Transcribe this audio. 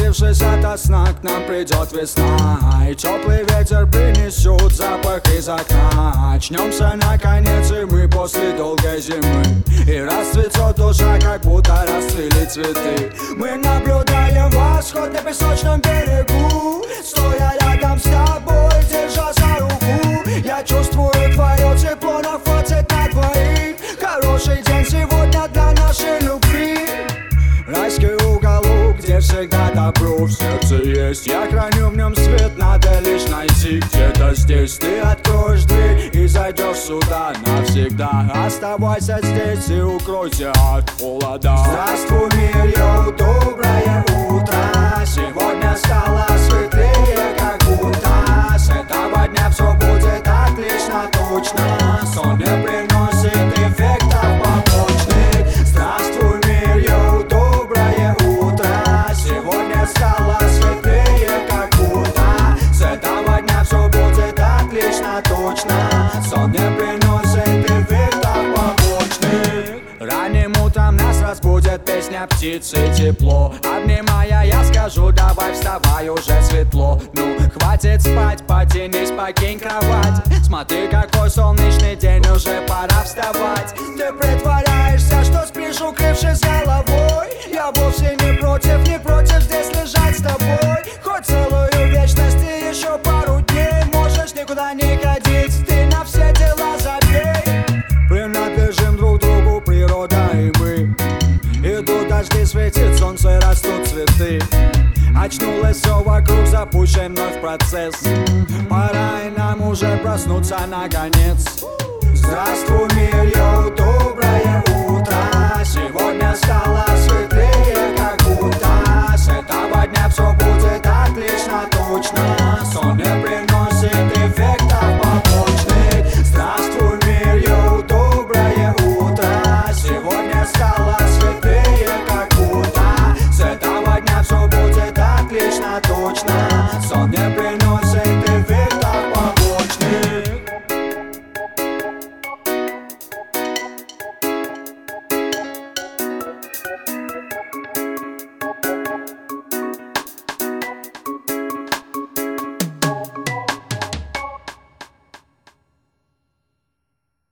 Пробудившись ото сна, к нам придет весна, и теплый ветер принесет запах из окна. Очнемся наконец, и мы после долгой зимы, и расцветет душа, как будто расцвели цветы. Мы наблюдаем восход на песочном берегу, стоя рядом с тобой, держа за руку. Я чувствую твое тепло на фоне на двоих. Хороший день сегодня для нашей любви. Райский уголок, где всегда добро в сердце есть. Я храню в нем свет, надо лишь найти. Где-то здесь ты откроешь дверь и зайдешь сюда навсегда. Оставайся здесь и укройся от холода. Здравствуй, мир, йоу, доброе утро. Сегодня стало светлее, как будто с этого дня все будет отлично, точно. Сон не приносит эффектов побочных. Здравствуй, мир, йоу, доброе утро. Сегодня стало светлее, как будто с этого дня все будет отлично, точно. Сон не приносит эффектов побочных. Ранним утром нас разбудит песня птицы, тепло. Обнимая, я скажу, давай вставай, уже светло. Ну, хватит спать, потянись, покинь кровать. Смотри, какой солнечный день, уже пора вставать. Ты притворяешься, что спишь, укрывшись головой. Я вовсе не против здесь лежать с тобой. Хоть целую вечность и еще пару дней. Можешь никуда не ходить, ты на все дела забей. Принадлежим друг другу, природа и мы. Идут дожди, светит солнце, растут цветы. Очнулось все вокруг, запущен вновь процесс. Пора и нам уже проснуться наконец. Здравствуй, мир, йоу, доброе утро. Сегодня стало светлее, как будто с этого дня все будет отлично, точно. Сон не приносит эффектов побочных. Здравствуй, мир, йоу, доброе утро. Сегодня стало светлее, как будто с этого дня все будет отлично, точно.